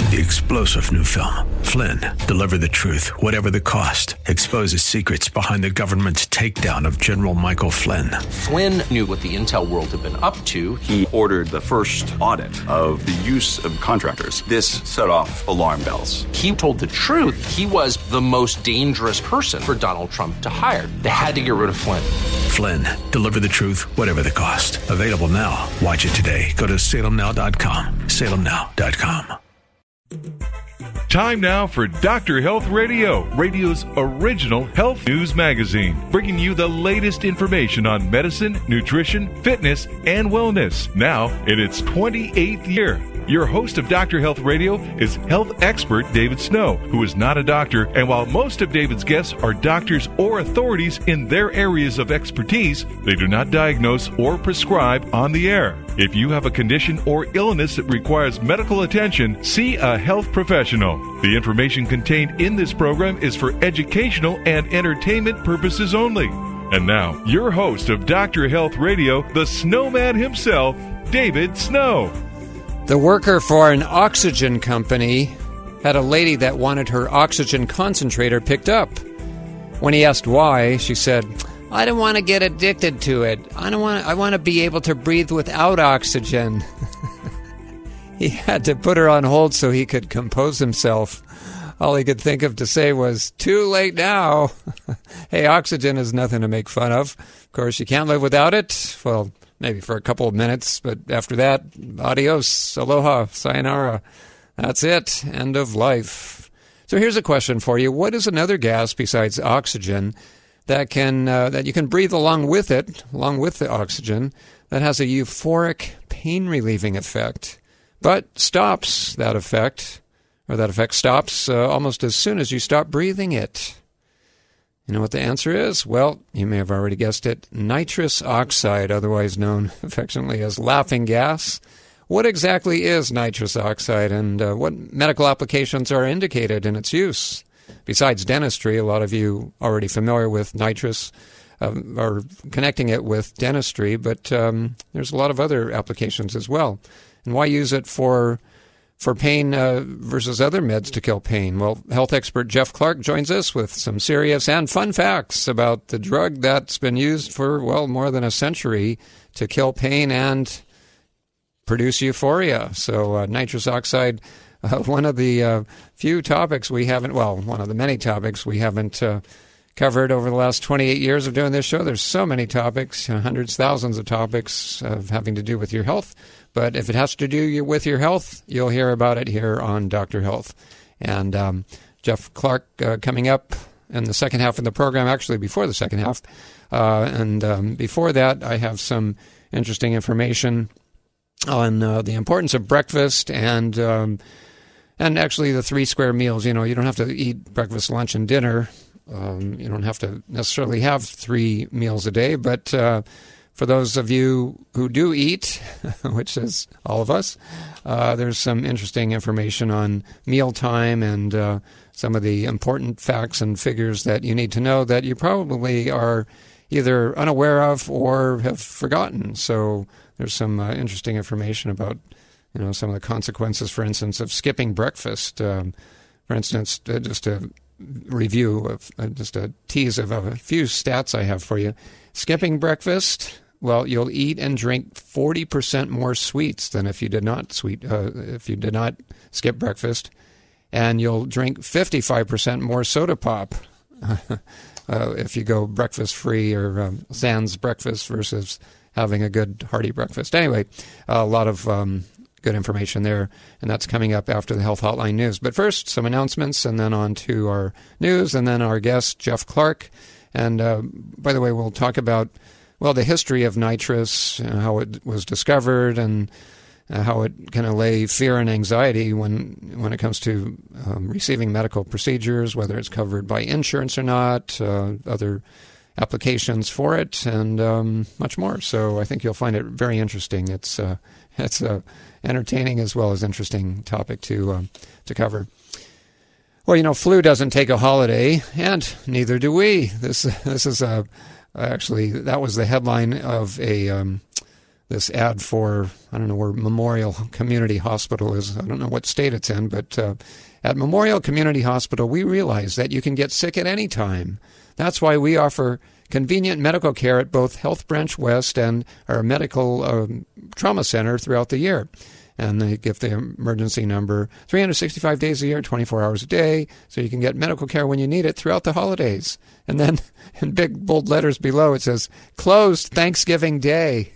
the explosive new film, Flynn, Deliver the Truth, Whatever the Cost, exposes secrets behind the government's takedown of General Michael Flynn. Flynn knew what the intel world had been up to. He ordered the first audit of the use of contractors. This set off alarm bells. He told the truth. He was the most dangerous person for Donald Trump to hire. They had to get rid of Flynn. Flynn, Deliver the Truth, Whatever the Cost. Available now. Watch it today. Go to salemnow.com. salemnow.com. Time now for Dr. Health Radio, radio's original health news magazine, bringing you the latest information on medicine, nutrition, fitness, and wellness. Now in its 28th year. Your host of Dr. Health Radio is health expert David Snow, who is not a doctor, and while most of David's guests are doctors or authorities in their areas of expertise, they do not diagnose or prescribe on the air. If you have a condition or illness that requires medical attention, see a health professional. The information contained in this program is for educational and entertainment purposes only. And now, your host of Dr. Health Radio, the Snowman himself, David Snow. The worker for an oxygen company had a lady that wanted her oxygen concentrator picked up. When he asked why, she said, "I don't want to get addicted to it. I want to be able to breathe without oxygen." He had to put her on hold so he could compose himself. All he could think of to say was, "Too late now." Hey, oxygen is nothing to make fun of. Of course, you can't live without it. Well, maybe for a couple of minutes, but after that, adios, aloha, sayonara. That's it. End of life. So here's a question for you. What is another gas besides oxygen that you can breathe along with it, along with the oxygen, that has a euphoric pain-relieving effect, but stops that effect, or that effect stops almost as soon as you stop breathing it? You know what the answer is? Well, you may have already guessed it. Nitrous oxide, otherwise known affectionately as laughing gas. What exactly is nitrous oxide, and what medical applications are indicated in its use? Besides dentistry, a lot of you already familiar with nitrous are connecting it with dentistry, but there's a lot of other applications as well. And why use it for pain versus other meds to kill pain? Well, health expert Jeff Clark joins us with some serious and fun facts about the drug that's been used for, well, more than a century to kill pain and produce euphoria. So nitrous oxide, one of the few topics we haven't, well, one of the many topics we haven't covered over the last 28 years of doing this show. There's so many topics, hundreds, thousands of topics of having to do with your health. But if it has to do with your health, you'll hear about it here on Dr. Health. And Jeff Clark coming up in the second half of the program, actually before the second half. And before that, I have some interesting information on the importance of breakfast and actually the 3 square meals. You know, you don't have to eat breakfast, lunch, and dinner. You don't have to necessarily have 3 meals a day, but for those of you who do eat, which is all of us, there's some interesting information on mealtime and some of the important facts and figures that you need to know that you probably are either unaware of or have forgotten. So there's some interesting information about, you know, some of the consequences, for instance, of skipping breakfast. For instance, just a review of just a tease of a few stats I have for you. Skipping breakfast, well, you'll eat and drink 40% more sweets than if you did not skip breakfast, and you'll drink 55% more soda pop if you go breakfast free or sans breakfast versus having a good hearty breakfast. Anyway, a lot of good information there, and that's coming up after the Health Hotline News. But first, some announcements, and then on to our news, and then our guest, Jeff Clark. And by the way, we'll talk about, well, the history of nitrous, how it was discovered, and how it can allay fear and anxiety when it comes to receiving medical procedures, whether it's covered by insurance or not, other applications for it, and much more. So I think you'll find it very interesting. It's a entertaining as well as interesting topic to cover. Well, you know, flu doesn't take a holiday, and neither do we. This is actually, that was the headline of a this ad for, I don't know where Memorial Community Hospital is. I don't know what state it's in, but at Memorial Community Hospital, we realize that you can get sick at any time. That's why we offer convenient medical care at both Health Branch West and our medical trauma center throughout the year. And they give the emergency number 365 days a year, 24 hours a day, so you can get medical care when you need it throughout the holidays. And then in big bold letters below, it says, closed Thanksgiving Day.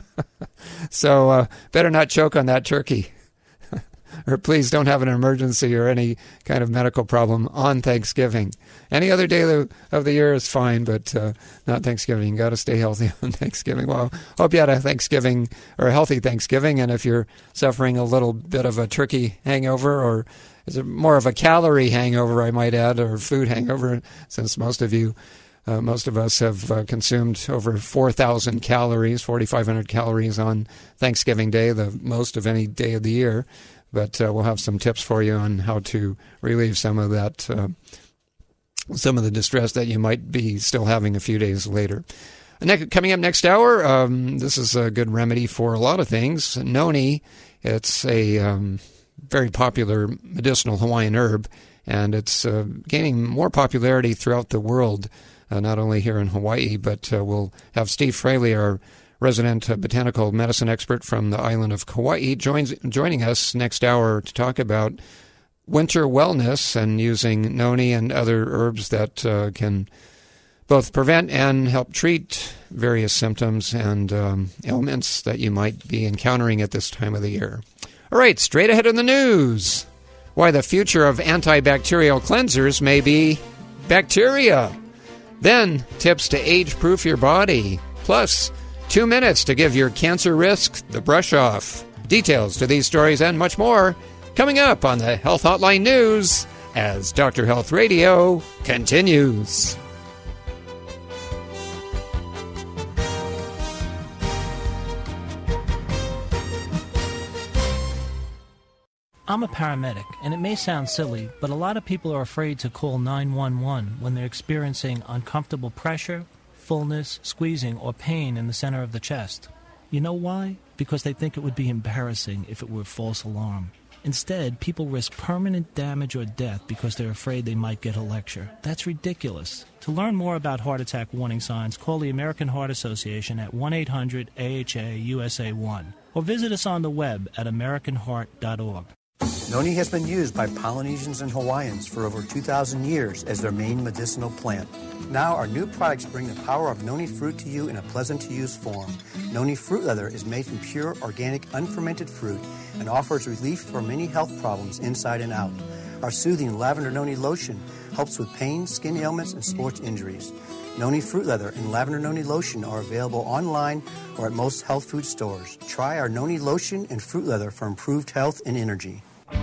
So better not choke on that turkey. Or please don't have an emergency or any kind of medical problem on Thanksgiving. Any other day of the year is fine, but not Thanksgiving. You got to stay healthy on Thanksgiving. Well, hope you had a Thanksgiving or a healthy Thanksgiving. And if you're suffering a little bit of a turkey hangover, or is it more of a calorie hangover, I might add, or food hangover, since most of us have consumed over 4,000 calories, 4,500 calories on Thanksgiving Day, the most of any day of the year. But we'll have some tips for you on how to relieve some of that, some of the distress that you might be still having a few days later. Coming up next hour, this is a good remedy for a lot of things. Noni, it's a very popular medicinal Hawaiian herb, and it's gaining more popularity throughout the world, not only here in Hawaii, but we'll have Steve Fraley, our resident botanical medicine expert from the island of Kauai, joining us next hour to talk about winter wellness and using noni and other herbs that can both prevent and help treat various symptoms and ailments that you might be encountering at this time of the year. All right, straight ahead in the news. Why the future of antibacterial cleansers may be bacteria. Then, tips to age-proof your body. Plus, 2 minutes to give your cancer risk the brush off. Details to these stories and much more coming up on the Health Hotline News as Dr. Health Radio continues. I'm a paramedic, and it may sound silly, but a lot of people are afraid to call 911 when they're experiencing uncomfortable pressure, fullness, squeezing, or pain in the center of the chest. You know why? Because they think it would be embarrassing if it were a false alarm. Instead, people risk permanent damage or death because they're afraid they might get a lecture. That's ridiculous. To learn more about heart attack warning signs, call the American Heart Association at 1-800-AHA-USA1 or visit us on the web at americanheart.org. Noni has been used by Polynesians and Hawaiians for over 2,000 years as their main medicinal plant. Now our new products bring the power of noni fruit to you in a pleasant-to-use form. Noni fruit leather is made from pure, organic, unfermented fruit and offers relief for many health problems inside and out. Our soothing lavender noni lotion helps with pain, skin ailments, and sports injuries. Noni fruit leather and lavender noni lotion are available online or at most health food stores. Try our noni lotion and fruit leather for improved health and energy.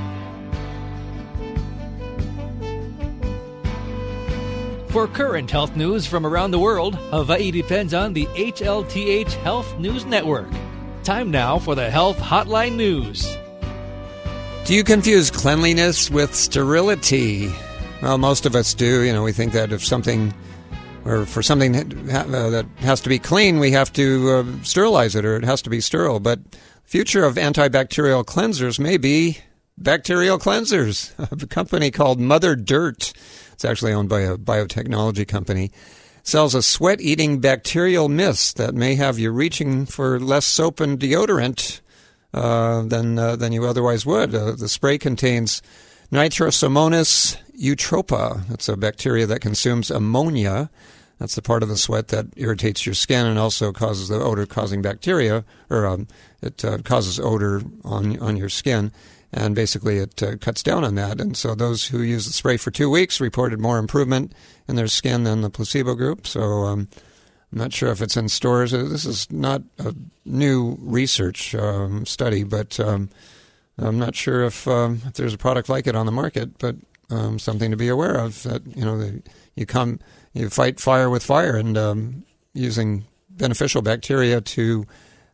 For current health news from around the world, Hawaii depends on the HLTH Health News Network. Time now for the Health Hotline News. Do you confuse cleanliness with sterility? Well, most of us do. You know, we think that if something, or for something that has to be clean, we have to sterilize it, or it has to be sterile. But the future of antibacterial cleansers may be bacterial cleansers. A company called Mother Dirt, it's actually owned by a biotechnology company, sells a sweat-eating bacterial mist that may have you reaching for less soap and deodorant than you otherwise would. The spray contains Nitrosomonas eutropa. That's a bacteria that consumes ammonia. That's the part of the sweat that irritates your skin and also causes the odor-causing bacteria, or it causes odor on your skin. And basically it cuts down on that. And so those who used the spray for 2 weeks reported more improvement in their skin than the placebo group. So I'm not sure if it's in stores. This is not a new research study, but I'm not sure if there's a product like it on the market, but something to be aware of, that, you know, you fight fire with fire, and using beneficial bacteria to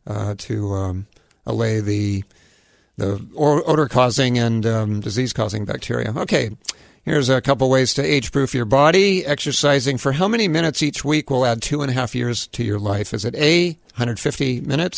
allay the odor-causing and disease-causing bacteria. Okay, here's a couple ways to age-proof your body. Exercising for how many minutes each week will add 2.5 years to your life? Is it A, 150 minutes,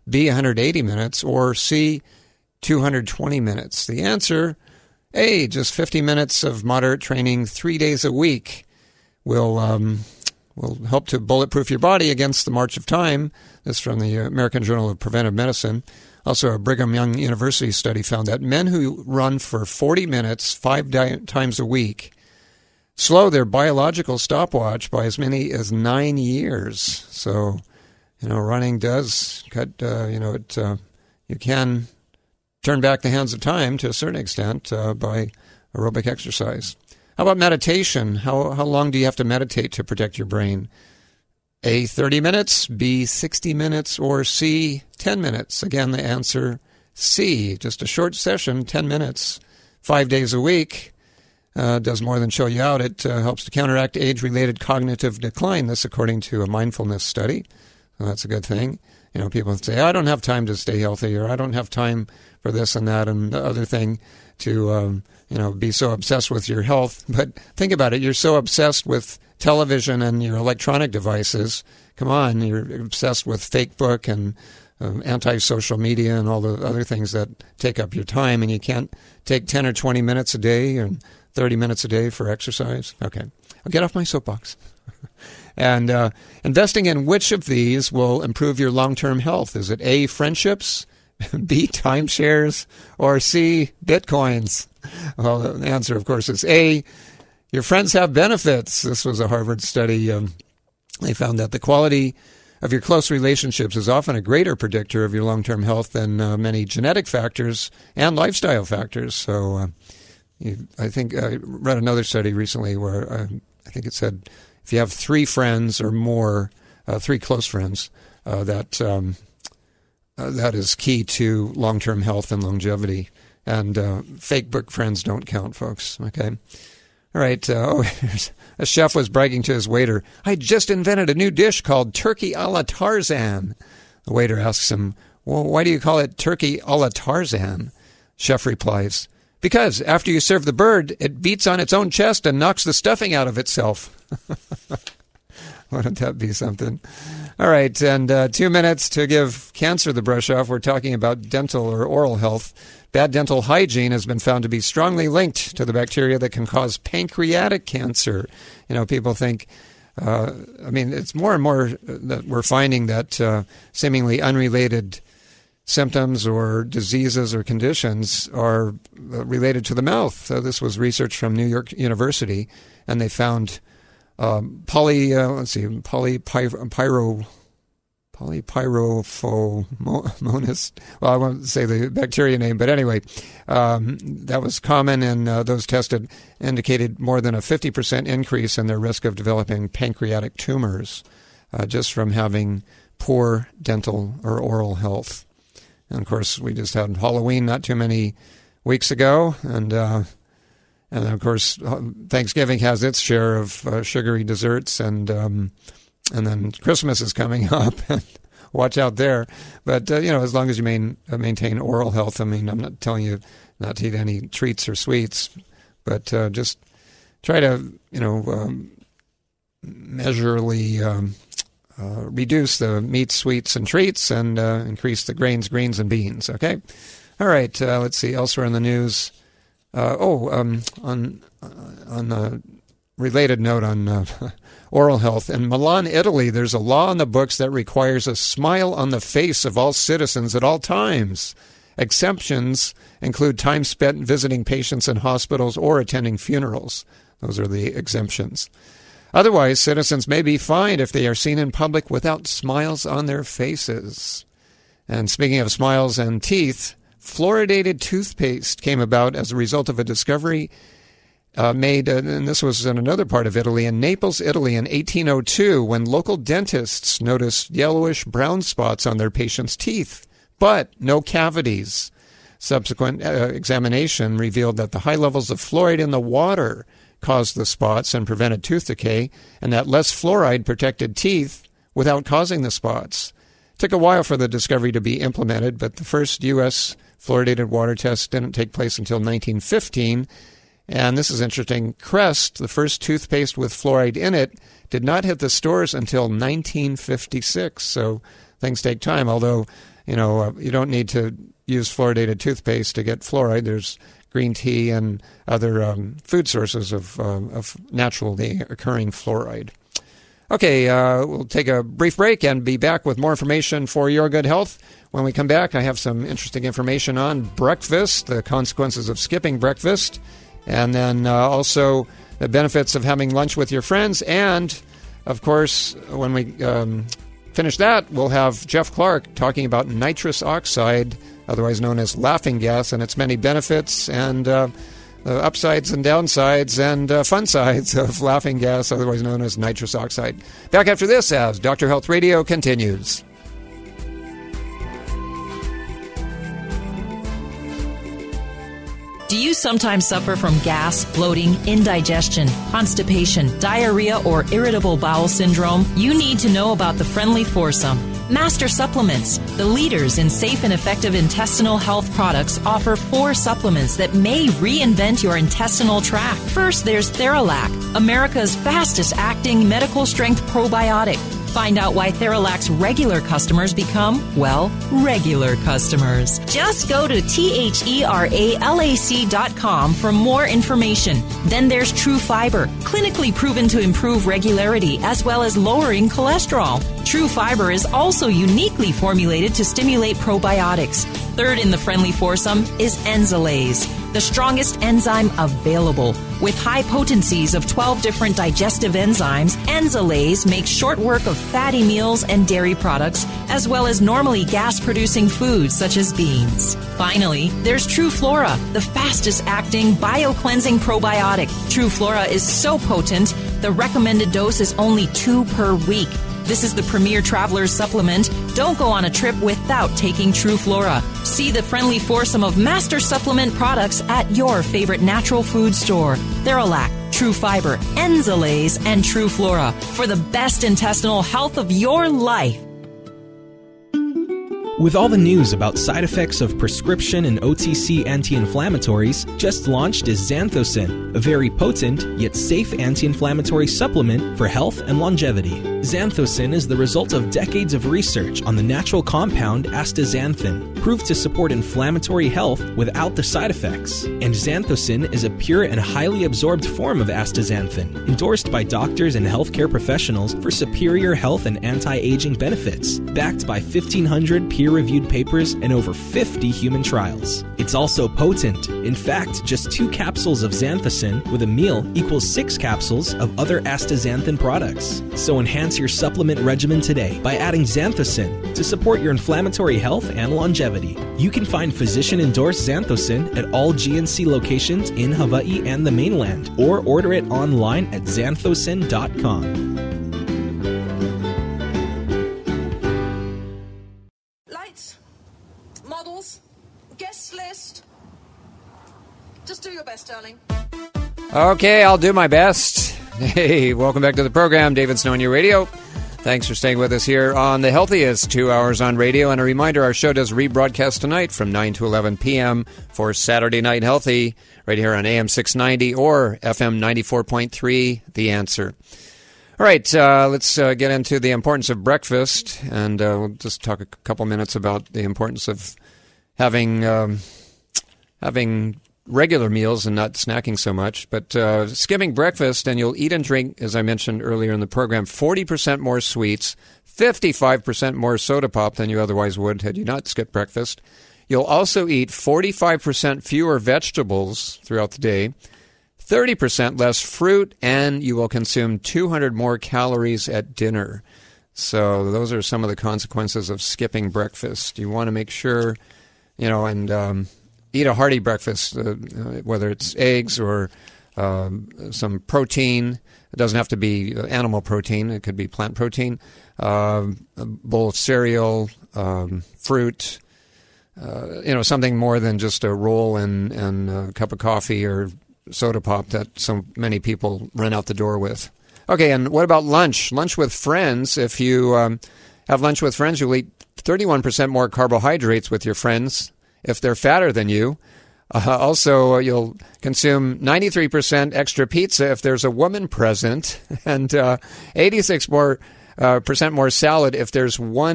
B, 180 minutes, or C, 220 minutes? The answer, A, just 50 minutes of moderate training 3 days a week will help to bulletproof your body against the march of time. This is from the American Journal of Preventive Medicine. Also, a Brigham Young University study found that men who run for 40 minutes 5 times a week slow their biological stopwatch by as many as 9 years. So, running does cut, you can turn back the hands of time to a certain extent by aerobic exercise. How about meditation? How long do you have to meditate to protect your brain? A, 30 minutes, B, 60 minutes, or C, 10 minutes? Again, the answer C, just a short session, 10 minutes, 5 days a week. Does more than show you out. It helps to counteract age-related cognitive decline, this according to a mindfulness study. So that's a good thing. People say, I don't have time to stay healthy, or I don't have time for this and that and the other thing to, be so obsessed with your health. But think about it. You're so obsessed with television and your electronic devices. Come on, you're obsessed with Facebook and anti-social media and all the other things that take up your time, and you can't take 10 or 20 minutes a day and 30 minutes a day for exercise? Okay, I'll get off my soapbox. And investing in which of these will improve your long-term health? Is it A, friendships, B, timeshares, or C, bitcoins? Well, the answer, of course, is A, your friends have benefits. This was a Harvard study. They found that the quality of your close relationships is often a greater predictor of your long-term health than many genetic factors and lifestyle factors. So I think I read another study recently where I think it said if you have 3 friends or more, 3 close friends, that is key to long-term health and longevity. And fake book friends don't count, folks. Okay. All right. A chef was bragging to his waiter, I just invented a new dish called turkey a la Tarzan. The waiter asks him, well, why do you call it turkey a la Tarzan? Chef replies, because after you serve the bird, it beats on its own chest and knocks the stuffing out of itself. Wouldn't that be something? All right, and 2 minutes to give cancer the brush off. We're talking about dental or oral health. Bad dental hygiene has been found to be strongly linked to the bacteria that can cause pancreatic cancer. People think, it's more and more that we're finding that seemingly unrelated symptoms or diseases or conditions are related to the mouth. This was research from New York University, and they found polypyrophomonas. Well, I won't say the bacteria name, but anyway, that was common, and those tested indicated more than a 50% increase in their risk of developing pancreatic tumors just from having poor dental or oral health. And, of course, we just had Halloween not too many weeks ago, and of course, Thanksgiving has its share of sugary desserts, and then Christmas is coming up. Watch out there. But, as long as you maintain oral health, I'm not telling you not to eat any treats or sweets, but just try to, measurably reduce the meats, sweets, and treats, and increase the grains, greens, and beans, okay? All right, let's see, elsewhere in the news. On a related note on oral health, in Milan, Italy, there's a law in the books that requires a smile on the face of all citizens at all times. Exemptions include time spent visiting patients in hospitals or attending funerals. Those are the exemptions. Otherwise, citizens may be fined if they are seen in public without smiles on their faces. And speaking of smiles and teeth, fluoridated toothpaste came about as a result of a discovery made, and this was in another part of Italy, in Naples, Italy, in 1802, when local dentists noticed yellowish-brown spots on their patients' teeth, but no cavities. Subsequent examination revealed that the high levels of fluoride in the water caused the spots and prevented tooth decay, and that less fluoride protected teeth without causing the spots. It took a while for the discovery to be implemented, but the first U.S. fluoridated water test didn't take place until 1915. And this is interesting. Crest, the first toothpaste with fluoride in it, did not hit the stores until 1956. So things take time, although you don't need to use fluoridated toothpaste to get fluoride. There's green tea and other food sources of naturally occurring fluoride. Okay, we'll take a brief break and be back with more information for your good health. When we come back, I have some interesting information on breakfast, the consequences of skipping breakfast, and then also the benefits of having lunch with your friends. And, of course, when we finish that, we'll have Jeff Clark talking about nitrous oxide, otherwise known as laughing gas, and its many benefits and the upsides and downsides and fun sides of laughing gas, otherwise known as nitrous oxide. Back after this as Dr. Health Radio continues. Do you sometimes suffer from gas, bloating, indigestion, constipation, diarrhea, or irritable bowel syndrome? You need to know about the Friendly Foursome. Master Supplements, the leaders in safe and effective intestinal health products, offer 4 supplements that may reinvent your intestinal tract. First, there's Theralac, America's fastest-acting medical-strength probiotic. Find out why Theralac's regular customers become, well, regular customers. Just go to THERALAC.com for more information. Then there's True Fiber, clinically proven to improve regularity as well as lowering cholesterol. True Fiber is also uniquely formulated to stimulate probiotics. Third in the Friendly Foursome is Enzalase, the strongest enzyme available. With high potencies of 12 different digestive enzymes, Enzalase makes short work of fatty meals and dairy products, as well as normally gas-producing foods such as beans. Finally, there's True Flora, the fastest-acting bio-cleansing probiotic. True Flora is so potent, the recommended dose is only 2 per week. This is the premier traveler's supplement. Don't go on a trip without taking True Flora. See the Friendly Foursome of Master Supplement products at your favorite natural food store. Theralac, True Fiber, Enzalase, and True Flora for the best intestinal health of your life. With all the news about side effects of prescription and OTC anti-inflammatories, just launched is Xanthocin, a very potent yet safe anti-inflammatory supplement for health and longevity. Xanthocin is the result of decades of research on the natural compound astaxanthin, proved to support inflammatory health without the side effects. And Xanthocin is a pure and highly absorbed form of astaxanthin, endorsed by doctors and healthcare professionals for superior health and anti-aging benefits, backed by 1,500 peer-reviewed papers and over 50 human trials. It's also potent. In fact, just 2 capsules of Xanthocin with a meal equals 6 capsules of other astaxanthin products. So enhance your supplement regimen today by adding Xanthocin to support your inflammatory health and longevity. You can find physician-endorsed Xanthocin at all GNC locations in Hawaii and the mainland, or order it online at xanthocin.com. Lights, models, guest list. Just do your best, darling. Okay, I'll do my best. Hey, welcome back to the program, David Snow on your radio. Thanks for staying with us here on the healthiest 2 hours on radio. And a reminder, our show does rebroadcast tonight from 9 to 11 p.m. for Saturday Night Healthy, right here on AM 690 or FM 94.3, The Answer. All right, let's get into the importance of breakfast, and we'll just talk a couple minutes about the importance of having regular meals and not snacking so much. But skipping breakfast, and you'll eat and drink, as I mentioned earlier in the program, 40% more sweets, 55% more soda pop than you otherwise would had you not skipped breakfast. You'll also eat 45% fewer vegetables throughout the day, 30% less fruit, and you will consume 200 more calories at dinner. So those are some of the consequences of skipping breakfast. You want to make sure, and eat a hearty breakfast, whether it's eggs or some protein. It doesn't have to be animal protein. It could be plant protein. A bowl of cereal, fruit, something more than just a roll and a cup of coffee or soda pop that so many people run out the door with. Okay, and what about lunch? Lunch with friends. If you have lunch with friends, you'll eat 31% more carbohydrates with your friends if they're fatter than you. Also, you'll consume 93% extra pizza if there's a woman present, and 86% more salad if there's one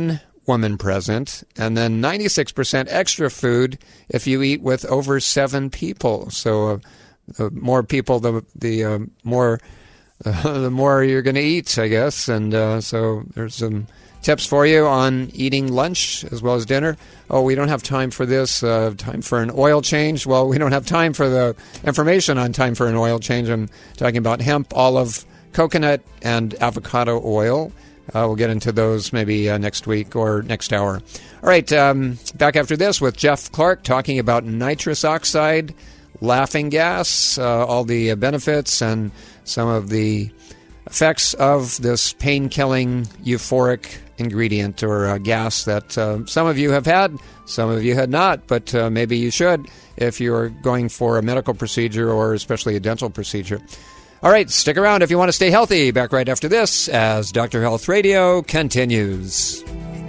woman present, and then 96% extra food if you eat with over 7 people. So the more people, the more you're going to eat, I guess. And so there's some tips for you on eating lunch as well as dinner. Oh, we don't have time for this. Time for an oil change. Well, we don't have time for the information on time for an oil change. I'm talking about hemp, olive, coconut, and avocado oil. We'll get into those maybe next week or next hour. All right, back after this with Jeff Clark talking about nitrous oxide, laughing gas, all the benefits and some of the effects of this pain-killing euphoric ingredient or gas that some of you have had, some of you had not, but maybe you should if you're going for a medical procedure or especially a dental procedure. All right, stick around if you want to stay healthy. Back right after this as Dr. Health Radio continues.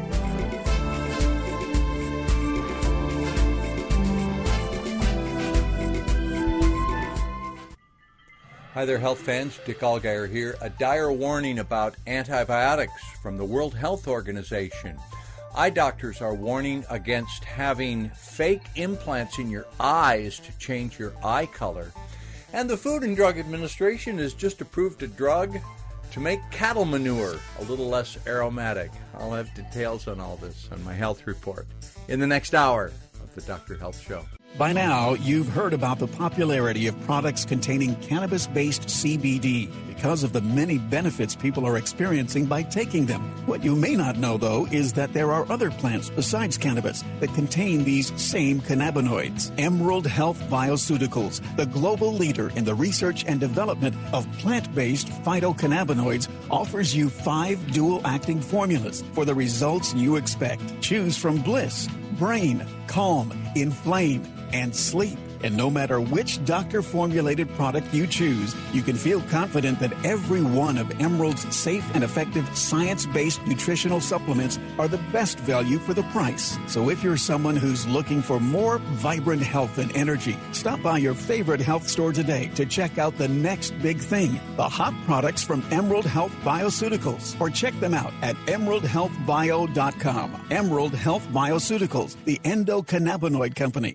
Hi there, health fans. Dick Allgaier here. A dire warning about antibiotics from the World Health Organization. Eye doctors are warning against having fake implants in your eyes to change your eye color. And the Food and Drug Administration has just approved a drug to make cattle manure a little less aromatic. I'll have details on all this on my health report in the next hour of the Dr. Health Show. By now, you've heard about the popularity of products containing cannabis-based CBD because of the many benefits people are experiencing by taking them. What you may not know, though, is that there are other plants besides cannabis that contain these same cannabinoids. Emerald Health Bioceuticals, the global leader in the research and development of plant-based phytocannabinoids, offers you 5 dual-acting formulas for the results you expect. Choose from Bliss, Brain, Calm, Inflame, and Sleep. And no matter which doctor-formulated product you choose, you can feel confident that every one of Emerald's safe and effective science-based nutritional supplements are the best value for the price. So if you're someone who's looking for more vibrant health and energy, stop by your favorite health store today to check out the next big thing, the hot products from Emerald Health Bioceuticals, or check them out at emeraldhealthbio.com. Emerald Health Bioceuticals, the endocannabinoid company.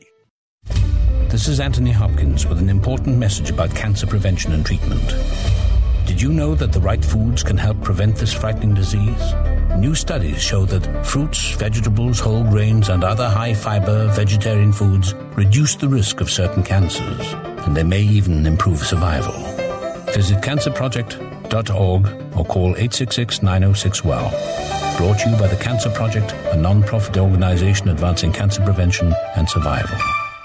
This is Anthony Hopkins with an important message about cancer prevention and treatment. Did you know that the right foods can help prevent this frightening disease? New studies show that fruits, vegetables, whole grains, and other high-fiber vegetarian foods reduce the risk of certain cancers, and they may even improve survival. Visit cancerproject.org or call 866-906-WELL. Brought to you by the Cancer Project, a non-profit organization advancing cancer prevention and survival.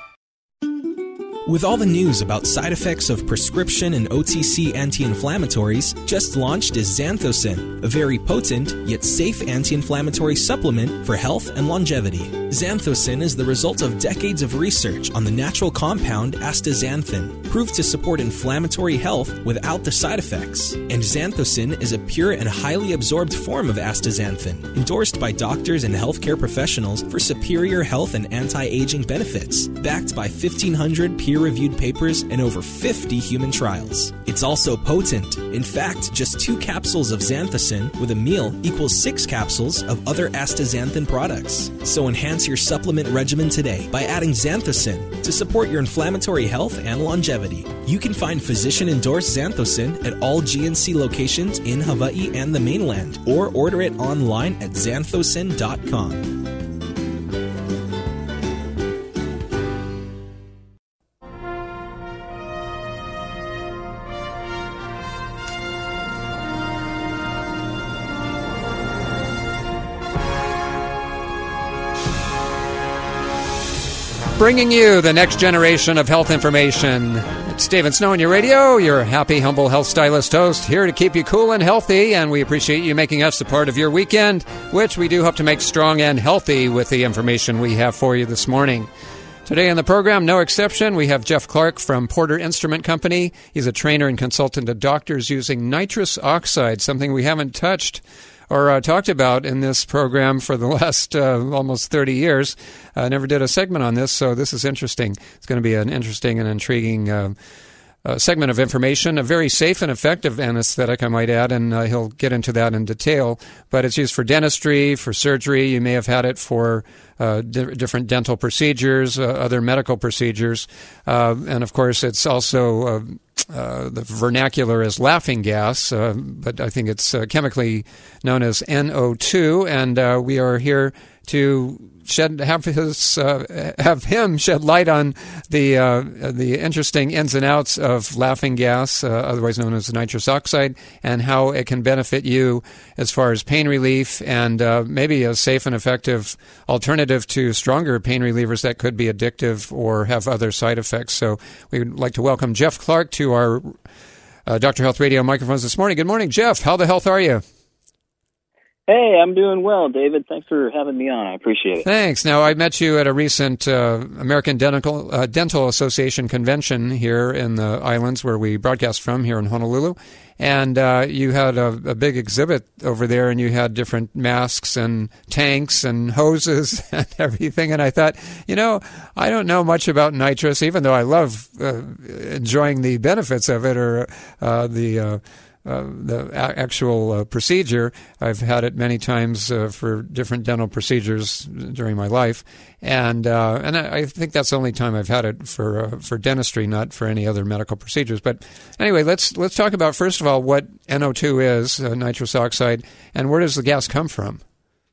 With all the news about side effects of prescription and OTC anti-inflammatories, just launched is Xanthocin, a very potent yet safe anti-inflammatory supplement for health and longevity. Xanthocin is the result of decades of research on the natural compound astaxanthin, proved to support inflammatory health without the side effects. And Xanthocin is a pure and highly absorbed form of astaxanthin, endorsed by doctors and healthcare professionals for superior health and anti-aging benefits, backed by 1,500 peer-reviewed papers and over 50 human trials. It's also potent. In fact, just 2 capsules of Xanthocin with a meal equals 6 capsules of other astaxanthin products. So enhance your supplement regimen today by adding Xanthocin to support your inflammatory health and longevity. You can find physician-endorsed Xanthocin at all GNC locations in Hawaii and the mainland, or order it online at xanthocin.com. Bringing you the next generation of health information. It's David Snow on your radio, your happy, humble health stylist host, here to keep you cool and healthy, and we appreciate you making us a part of your weekend, which we do hope to make strong and healthy with the information we have for you this morning. Today on the program, no exception, we have Jeff Clark from Porter Instrument Company. He's a trainer and consultant to doctors using nitrous oxide, something we haven't touched or talked about in this program for the last almost 30 years. Never did a segment on this, so this is interesting. It's going to be an interesting and intriguing segment of information. A very safe and effective anesthetic, I might add, and he'll get into that in detail. But it's used for dentistry, for surgery. You may have had it for different dental procedures, other medical procedures. And, of course, it's also the vernacular is laughing gas, but I think it's chemically known as NO2. And we are here to have him shed light on the interesting ins and outs of laughing gas, otherwise known as nitrous oxide, and how it can benefit you as far as pain relief and maybe a safe and effective alternative to stronger pain relievers that could be addictive or have other side effects. So we would like to welcome Jeff Clark to our Dr. Health Radio microphones this morning. Good morning, Jeff. How the health are you? Hey, I'm doing well, David. Thanks for having me on. I appreciate it. Thanks. Now, I met you at a recent American Dental Association convention here in the islands where we broadcast from here in Honolulu. And you had a big exhibit over there, and you had different masks and tanks and hoses and everything. And I thought, I don't know much about nitrous, even though I love enjoying the benefits of it or the actual procedure. I've had it many times for different dental procedures during my life, and I think that's the only time I've had it for dentistry, not for any other medical procedures. But anyway, let's talk about first of all what NO2 is, nitrous oxide, and where does the gas come from?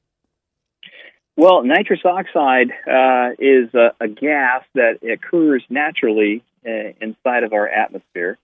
Well, nitrous oxide is a gas that occurs naturally inside of our atmosphere.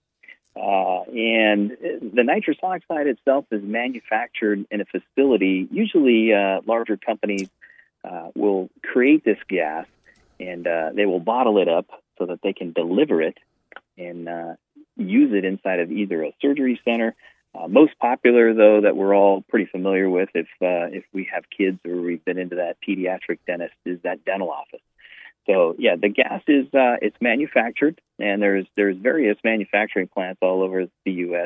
And the nitrous oxide itself is manufactured in a facility. Usually, larger companies will create this gas, and they will bottle it up so that they can deliver it and use it inside of either a surgery center. Most popular, though, that we're all pretty familiar with, if we have kids or we've been into that pediatric dentist, is that dental office. So, yeah, the gas is it's manufactured, and there's various manufacturing plants all over the U.S.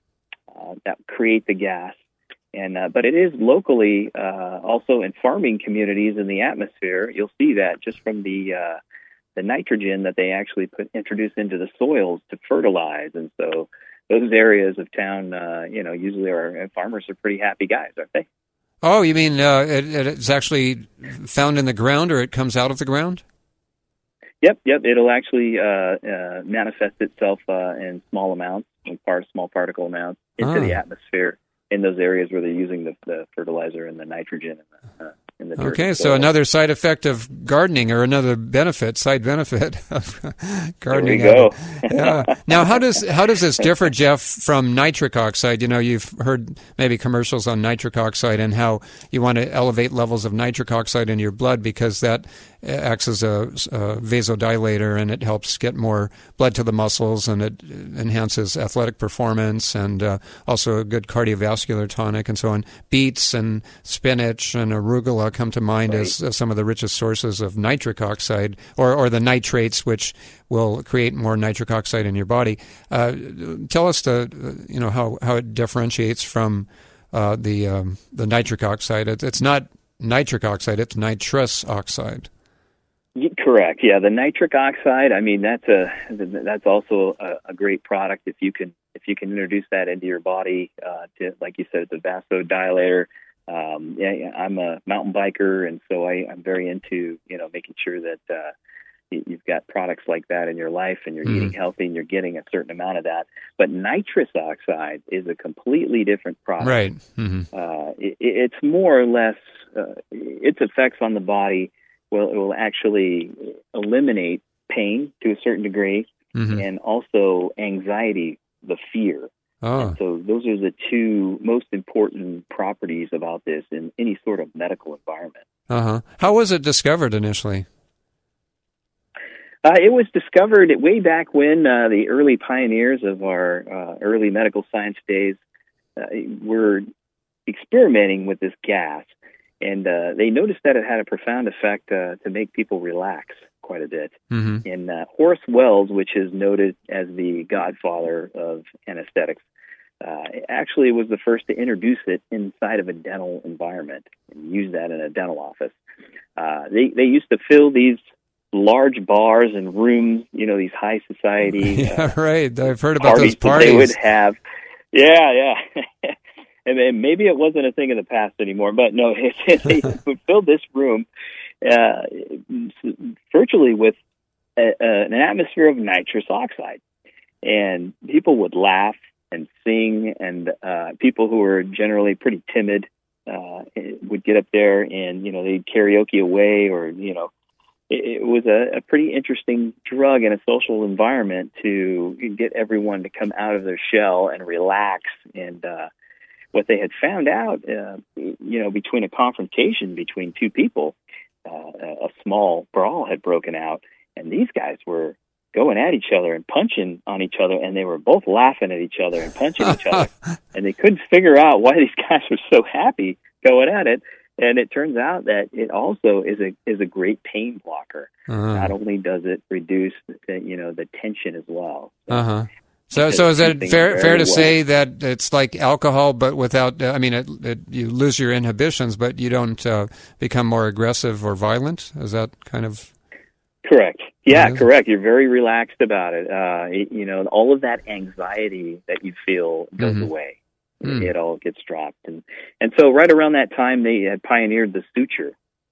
That create the gas, and but it is locally also in farming communities in the atmosphere. You'll see that just from the nitrogen that they actually introduce into the soils to fertilize, and so those areas of town, usually our farmers are pretty happy guys, aren't they? Oh, you mean it's actually found in the ground, or it comes out of the ground? Yep. It'll actually manifest itself in small amounts, small particle amounts, into the atmosphere in those areas where they're using the fertilizer and the nitrogen in the dirt. Okay, so another side effect of gardening, or another side benefit of gardening. There we go. Yeah. Now, how does this differ, Jeff, from nitric oxide? You've heard maybe commercials on nitric oxide and how you want to elevate levels of nitric oxide in your blood because that acts as a vasodilator, and it helps get more blood to the muscles, and it enhances athletic performance, and also a good cardiovascular tonic, and so on. Beets and spinach and arugula come to mind as some of the richest sources of nitric oxide, or the nitrates, which will create more nitric oxide in your body. Tell us how it differentiates from the nitric oxide. It's not nitric oxide; it's nitrous oxide. Correct. Yeah, the nitric oxide. I mean, that's also a great product if you can introduce that into your body. To, like you said, it's a vasodilator. I'm a mountain biker, and so I'm very into making sure that you've got products like that in your life, and you're eating healthy, and you're getting a certain amount of that. But nitrous oxide is a completely different product. Right. It's more or less its effects on the body. Well, it will actually eliminate pain to a certain degree, and also anxiety, the fear. And so those are the two most important properties about this in any sort of medical environment. How was it discovered initially? It was discovered way back when the early pioneers of our early medical science days were experimenting with this gas. And they noticed that it had a profound effect to make people relax quite a bit. And Horace Wells, which is noted as the godfather of anesthetics, actually was the first to introduce it inside of a dental environment and use that in a dental office. They used to fill these large bars and rooms, these high society. Yeah, right. I've heard about those parties. They would have. Yeah. And then maybe it wasn't a thing in the past anymore, but no, they would fill this room virtually with an atmosphere of nitrous oxide. And people would laugh and sing, and people who were generally pretty timid would get up there and, they'd karaoke away, or, it was a pretty interesting drug in a social environment to get everyone to come out of their shell and relax. And what they had found out, between a confrontation between two people, a small brawl had broken out, and these guys were going at each other and punching on each other, and they were both laughing at each other and punching each other, and they couldn't figure out why these guys were so happy going at it. And it turns out that it also is a great pain blocker. Not only does it reduce the tension as well. So is it fair to say that it's like alcohol, but without? You lose your inhibitions, but you don't become more aggressive or violent. Is that kind of correct? Yeah, correct. You're very relaxed about it. All of that anxiety that you feel goes away. It all gets dropped, and so right around that time they had pioneered the suture,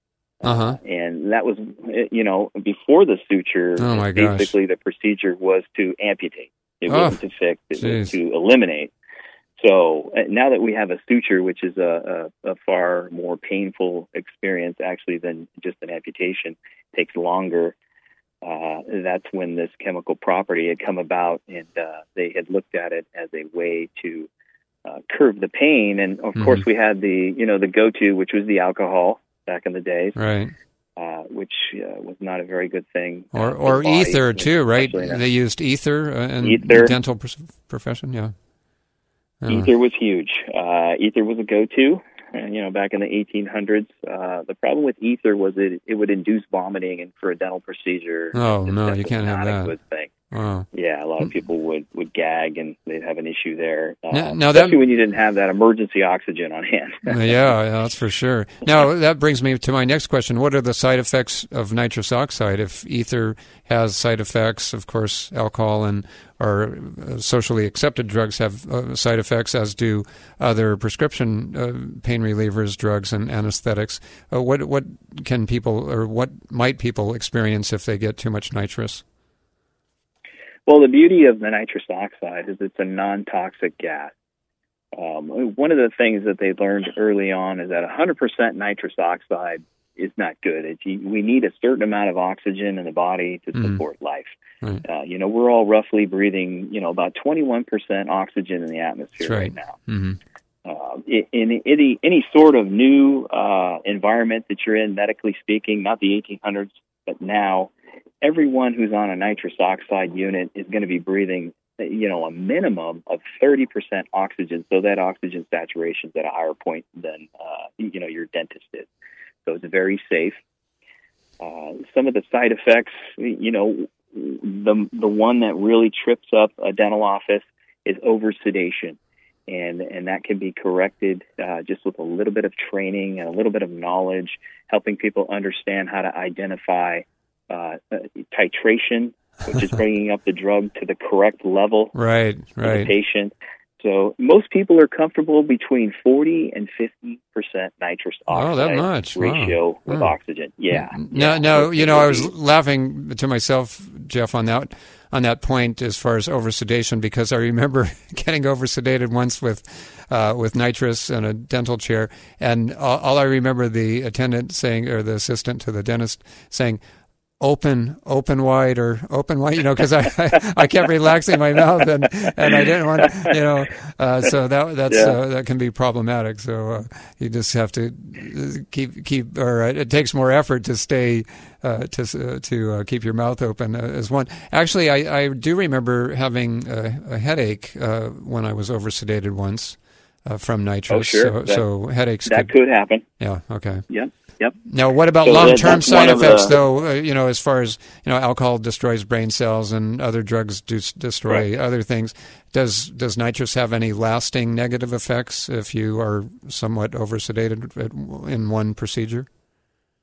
and that was before the suture. Oh my gosh! Basically, the procedure was to amputate. It wasn't to fix; it was to eliminate. So now that we have a suture, which is a far more painful experience actually than just an amputation, takes longer. That's when this chemical property had come about, and they had looked at it as a way to curb the pain. And of course we had the go-to, which was the alcohol back in the days, right? Which was not a very good thing. Or ether too, right? They used ether in the dental profession, yeah. Ether was huge. Ether was a go-to, back in the 1800s. The problem with ether was it would induce vomiting, and for a dental procedure, oh no, you can't have that. Good thing. Wow. Yeah, a lot of people would gag, and they'd have an issue there. Now especially when you didn't have that emergency oxygen on hand. yeah, that's for sure. Now, that brings me to my next question. What are the side effects of nitrous oxide? If ether has side effects, of course, alcohol and or socially accepted drugs have side effects, as do other prescription pain relievers, drugs, and anesthetics. What can people, or what might people experience if they get too much nitrous? Well, the beauty of the nitrous oxide is it's a non-toxic gas. One of the things that they learned early on is that 100% nitrous oxide is not good. We need a certain amount of oxygen in the body to support life. Right. We're all roughly breathing, about 21% oxygen in the atmosphere right now. In any sort of new environment that you're in, medically speaking, not the 1800s, but now, everyone who's on a nitrous oxide unit is going to be breathing, a minimum of 30% oxygen. So that oxygen saturation is at a higher point than, your dentist is. So it's very safe. Some of the side effects, the one that really trips up a dental office is over-sedation. And that can be corrected just with a little bit of training and a little bit of knowledge, helping people understand how to identify titration, which is bringing up the drug to the correct level right. for the patient. So most people are comfortable between 40 and 50% nitrous oxide ratio with oxygen. Yeah. No, I was laughing to myself, Jeff, on that point as far as over-sedation, because I remember getting over-sedated once with nitrous in a dental chair, and all I remember the attendant saying, or the assistant to the dentist saying, open wide, because I kept relaxing my mouth and I didn't want, so that can be problematic. So you just have to keep, or it takes more effort to stay to keep your mouth open as one. Actually, I do remember having a headache when I was over-sedated once from nitrous. Oh, sure. So headaches could happen. Yeah. Okay. Yep. Now, what about long-term side effects, though? As far as alcohol destroys brain cells and other drugs destroy other things. Does nitrous have any lasting negative effects if you are somewhat over-sedated in one procedure?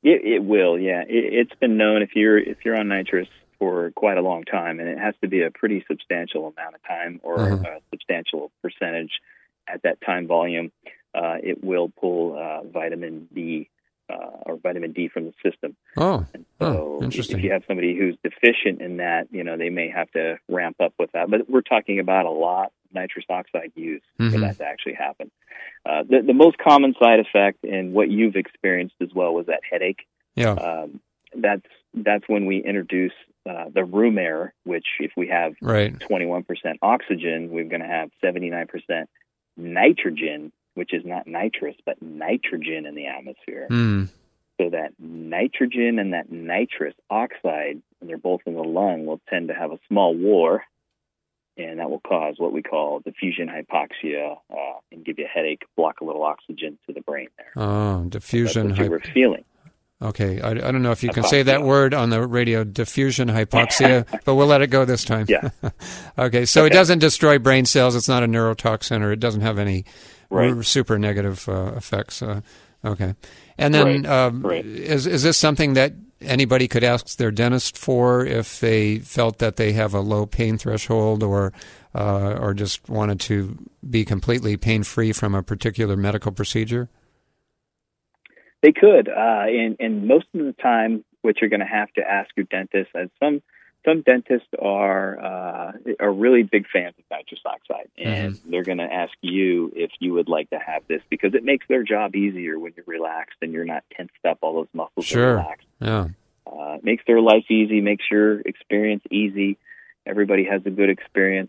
It will, yeah. It's been known if you're on nitrous for quite a long time, and it has to be a pretty substantial amount of time or a substantial percentage at that time volume, it will pull vitamin D or vitamin D from the system. So interesting. If you have somebody who's deficient in that, they may have to ramp up with that. But we're talking about a lot of nitrous oxide use for that to actually happen. The most common side effect, and what you've experienced as well, was that headache. Yeah. That's when we introduce the room air, which if we have 21% oxygen, we're going to have 79% nitrogen, which is not nitrous, but nitrogen in the atmosphere. So that nitrogen and that nitrous oxide, and they're both in the lung, will tend to have a small war, and that will cause what we call diffusion hypoxia and give you a headache, block a little oxygen to the brain there. Oh, diffusion hypoxia. That's what you were feeling. Okay, I don't know if you can say that word on the radio, diffusion hypoxia, but we'll let it go this time. Yeah. Okay, so it doesn't destroy brain cells. It's not a neurotoxin, or it doesn't have any super negative effects. Okay. And then is this something that anybody could ask their dentist for if they felt that they have a low pain threshold or just wanted to be completely pain-free from a particular medical procedure? They could, and most of the time, what you're going to have to ask your dentist, and some dentists are really big fans of nitrous oxide, and they're going to ask you if you would like to have this because it makes their job easier when you're relaxed and you're not tensed up, all those muscles are relaxed. Yeah. It makes their life easy, makes your experience easy. Everybody has a good experience.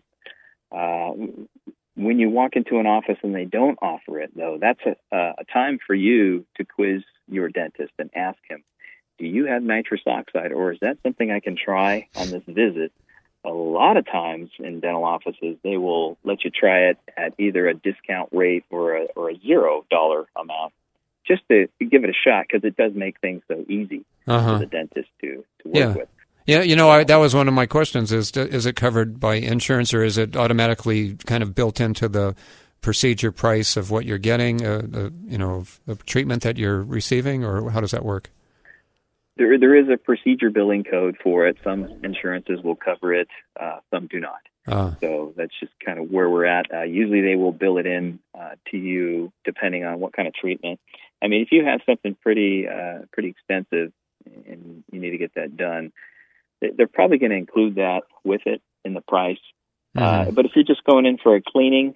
When you walk into an office and they don't offer it, though, that's a time for you to quiz your dentist and ask him, do you have nitrous oxide, or is that something I can try on this visit? A lot of times in dental offices, they will let you try it at either a discount rate or a $0 amount, just to give it a shot, because it does make things so easy for the dentist to work with. Yeah, that was one of my questions, is it covered by insurance, or is it automatically kind of built into the procedure price of what you're getting, the treatment that you're receiving, or how does that work? There is a procedure billing code for it. Some insurances will cover it, some do not. So that's just kind of where we're at. Usually they will bill it in to you depending on what kind of treatment. I mean, if you have something pretty extensive and you need to get that done, they're probably going to include that with it in the price. But if you're just going in for a cleaning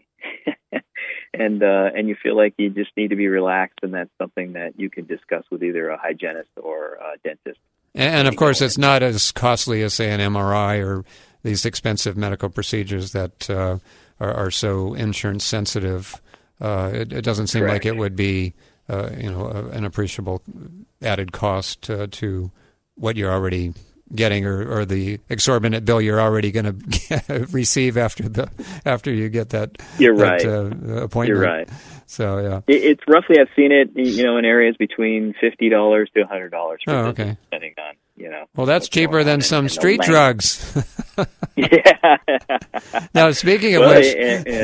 and you feel like you just need to be relaxed, then that's something that you can discuss with either a hygienist or a dentist. And of course, it's not as costly as, say, an MRI or these expensive medical procedures that are so insurance sensitive. It doesn't seem like it would be, an appreciable added cost to what you're already getting, or the exorbitant bill you're already going to receive after you get that. You're right. Appointment. You're right. So yeah, it's roughly, I've seen it, in areas beting $50 to $100. Okay. Depending on Well, that's cheaper than some street drugs. Yeah. Now, speaking of which,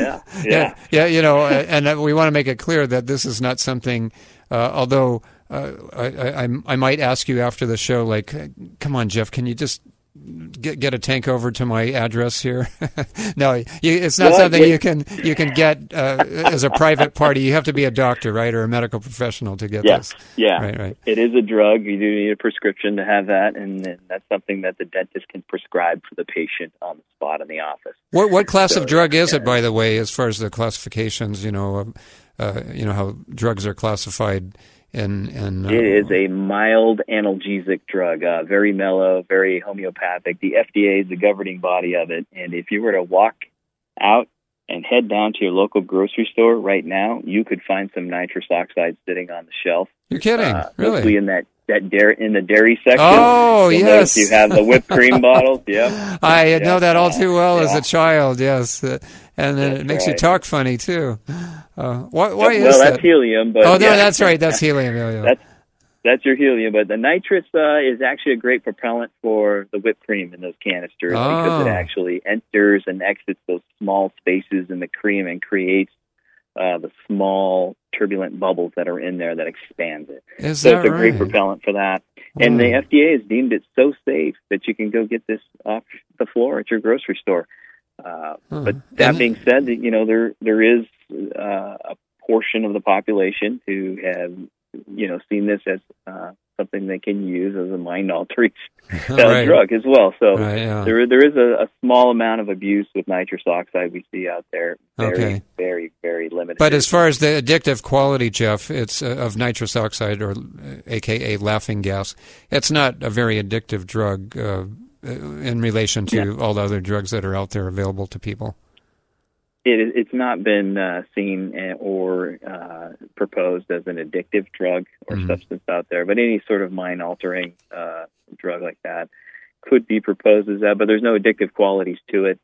yeah. And we want to make it clear that this is not something, although. I might ask you after the show, like, come on, Jeff, can you just get a tank over to my address here? No, it's not something you can get as a private party. You have to be a doctor, right, or a medical professional to get this. Yeah, right. It is a drug. You do need a prescription to have that, and that's something that the dentist can prescribe for the patient on the spot in the office. What class of drug is it, by the way, as far as the classifications? How drugs are classified. It is a mild analgesic drug, very mellow, very homeopathic. The FDA is the governing body of it, and if you were to walk out and head down to your local grocery store right now, you could find some nitrous oxide sitting on the shelf. You're kidding? Really? Mostly in the dairy section. Oh, yes. You have the whipped cream bottles. Yep. I know that all too well as a child. Yes. And then it makes you talk funny, too. Why is that? Well, that's helium. But no, that's right. That's helium. That's your helium. But the nitrous is actually a great propellant for the whipped cream in those canisters because it actually enters and exits those small spaces in the cream and creates the small turbulent bubbles that are in there that expands it. So it's a great propellant for that. And the FDA has deemed it so safe that you can go get this off the floor at your grocery store. But that being said, there is a portion of the population who have seen this as something they can use as a mind-altering drug as well. So there is a small amount of abuse with nitrous oxide we see out there. Very, very, very limited. But as far as the addictive quality, Jeff, it's of nitrous oxide, or AKA laughing gas, it's not a very addictive drug in relation to all the other drugs that are out there available to people. It's not been seen or proposed as an addictive drug or substance out there, but any sort of mind-altering drug like that could be proposed as that, but there's no addictive qualities to it.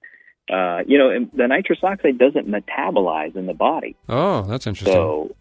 And the nitrous oxide doesn't metabolize in the body. Oh, that's interesting. So,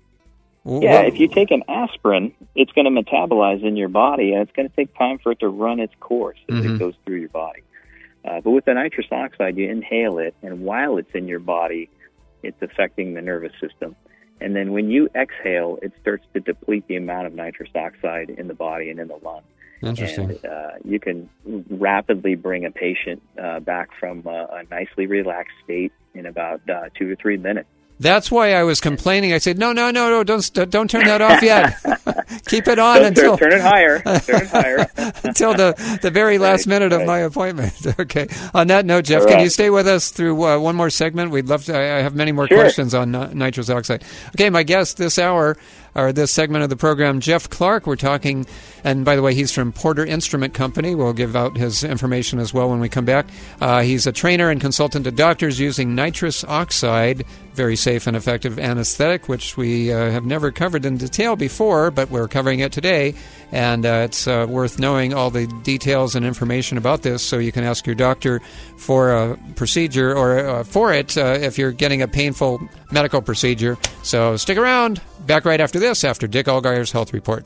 if you take an aspirin, it's going to metabolize in your body, and it's going to take time for it to run its course as it goes through your body. But with the nitrous oxide, you inhale it, and while it's in your body, it's affecting the nervous system. And then when you exhale, it starts to deplete the amount of nitrous oxide in the body and in the lung. Interesting. And you can rapidly bring a patient back from a nicely relaxed state in about 2 to 3 minutes. That's why I was complaining. I said, no, don't turn that off yet. Keep it on until turn it higher. Turn it higher until the very last minute of my appointment. Okay. On that note, Jeff, can you stay with us through one more segment? We'd love to. I have many more questions on nitrous oxide. Okay, my guest this hour, or this segment of the program, Jeff Clark. We're talking, and by the way, he's from Porter Instrument Company. We'll give out his information as well when we come back. He's a trainer and consultant to doctors using nitrous oxide, very safe and effective anesthetic, which we have never covered in detail before, but we're covering it today. And it's worth knowing all the details and information about this, so you can ask your doctor for a procedure or for it if you're getting a painful medical procedure. So stick around. Back right after this, after Dick Allgire's Health Report.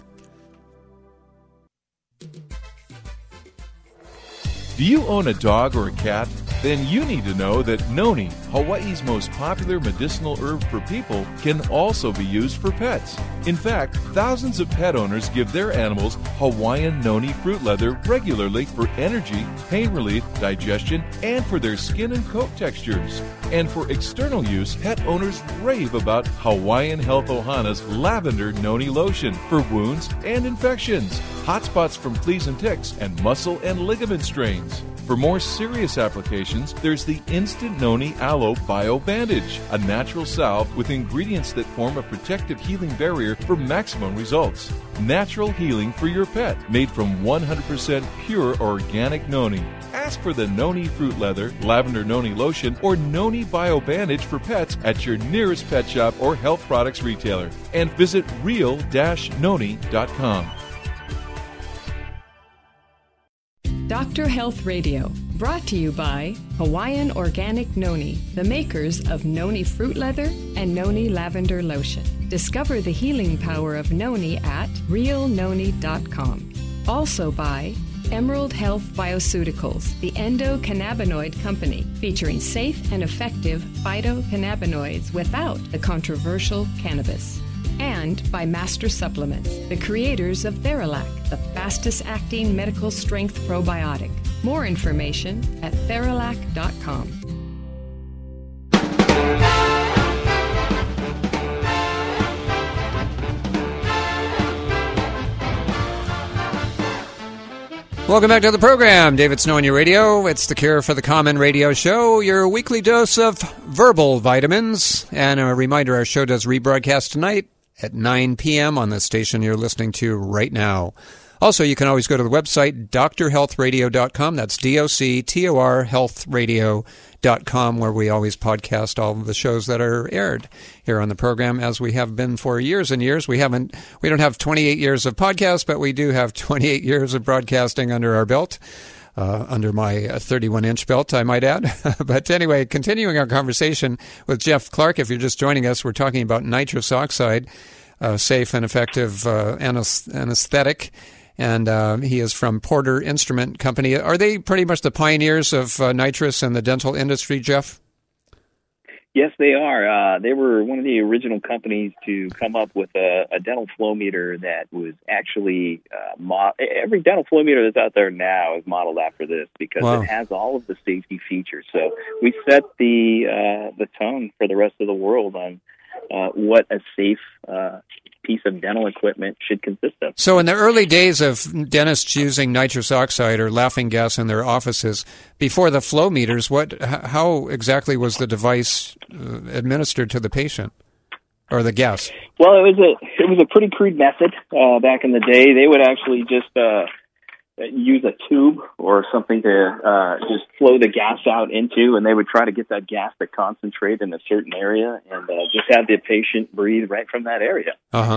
Do you own a dog or a cat? Then you need to know that noni, Hawaii's most popular medicinal herb for people, can also be used for pets. In fact, thousands of pet owners give their animals Hawaiian noni fruit leather regularly for energy, pain relief, digestion, and for their skin and coat textures. And for external use, pet owners rave about Hawaiian Health Ohana's lavender noni lotion for wounds and infections, hot spots from fleas and ticks, and muscle and ligament strains. For more serious applications, there's the Instant Noni Aloe Bio Bandage, a natural salve with ingredients that form a protective healing barrier for maximum results. Natural healing for your pet, made from 100% pure organic noni. Ask for the Noni Fruit Leather, Lavender Noni Lotion, or Noni Bio Bandage for pets at your nearest pet shop or health products retailer. And visit real-noni.com. Dr. Health Radio, brought to you by Hawaiian Organic Noni, the makers of Noni Fruit Leather and Noni Lavender Lotion. Discover the healing power of Noni at realnoni.com. Also by Emerald Health Bioceuticals, the endocannabinoid company, featuring safe and effective phytocannabinoids without the controversial cannabis. And by Master Supplements, the creators of Theralac, the fastest-acting medical-strength probiotic. More information at Theralac.com. Welcome back to the program. David Snow on your radio. It's the Cure for the Common radio show, your weekly dose of verbal vitamins. And a reminder, our show does rebroadcast tonight at 9 p.m. on the station you're listening to right now. Also, you can always go to the website, drhealthradio.com. That's DOCTOR healthradio.com, where we always podcast all of the shows that are aired here on the program, as we have been for years and years. We don't have 28 years of podcasts, but we do have 28 years of broadcasting under our belt. Under my 31-inch belt, I might add. But anyway, continuing our conversation with Jeff Clark, if you're just joining us, we're talking about nitrous oxide, safe and effective anesthetic. And he is from Porter Instrument Company. Are they pretty much the pioneers of nitrous in the dental industry, Jeff? Yes, they are. They were one of the original companies to come up with a dental flow meter that was actually every dental flow meter that's out there now is modeled after this because Wow. it has all of the safety features. So we set the tone for the rest of the world on what a safe piece of dental equipment should consist of. So in the early days of dentists using nitrous oxide or laughing gas in their offices, before the flow meters, how exactly was the device administered to the patient or the guest? Well, it was a pretty crude method back in the day. They would actually just use a tube or something to just flow the gas out into, and they would try to get that gas to concentrate in a certain area and just have the patient breathe right from that area.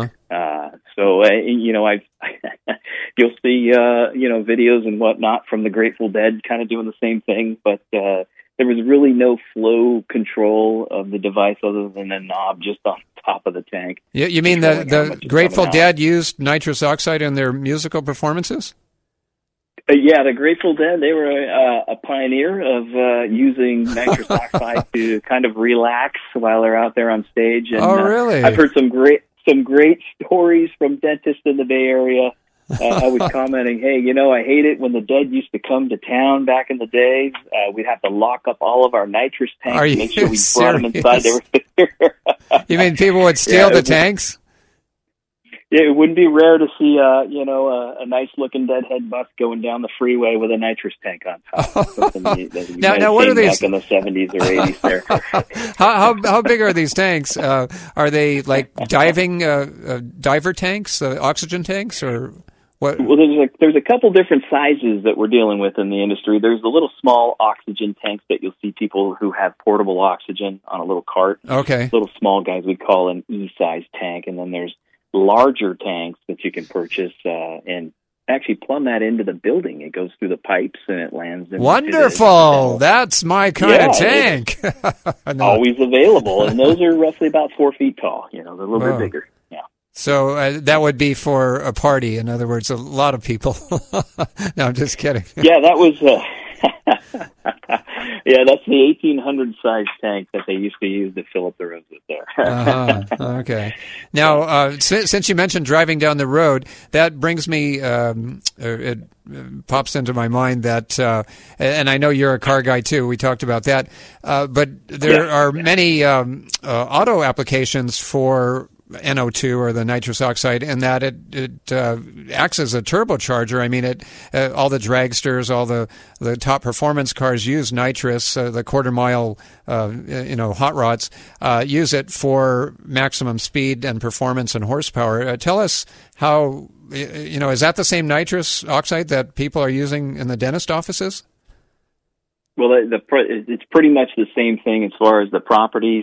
So I've you'll see videos and whatnot from the Grateful Dead kind of doing the same thing, but there was really no flow control of the device other than a knob just on top of the tank. You mean the Grateful Dead used nitrous oxide in their musical performances? Yeah, the Grateful Dead, they were a pioneer of using nitrous oxide to kind of relax while they're out there on stage. And, really? I've heard some great stories from dentists in the Bay Area. I was commenting, hey, I hate it when the Dead used to come to town back in the day. We'd have to lock up all of our nitrous tanks and make sure we brought them inside. They were You mean people would steal the tanks? Yeah, it wouldn't be rare to see, a nice-looking Deadhead bus going down the freeway with a nitrous tank on top. Something that you now what are these back in the 70s or 80s there? How big are these tanks? Are they like diver tanks, oxygen tanks, or what? Well, there's a couple different sizes that we're dealing with in the industry. There's the little small oxygen tanks that you'll see people who have portable oxygen on a little cart. Okay. Little small guys we call an E-size tank, and then there's larger tanks that you can purchase and actually plumb that into the building. It goes through the pipes and it lands. Wonderful! That's my kind of tank. Always available, and those are roughly about 4 feet tall. They're a little bit bigger. Yeah. So that would be for a party. In other words, a lot of people. No, I'm just kidding. Yeah, that was. Yeah, that's the 1800 size tank that they used to use to fill up the rooms with there. Okay. Now, since you mentioned driving down the road, that brings me, it pops into my mind that, and I know you're a car guy too, we talked about that, but there are many auto applications for NO2 or the nitrous oxide, and that it acts as a turbocharger. I mean, all the dragsters, all the top performance cars use nitrous. The quarter mile, hot rods use it for maximum speed and performance and horsepower. Tell us how, is that the same nitrous oxide that people are using in the dentist offices? Well, it's pretty much the same thing as far as the properties.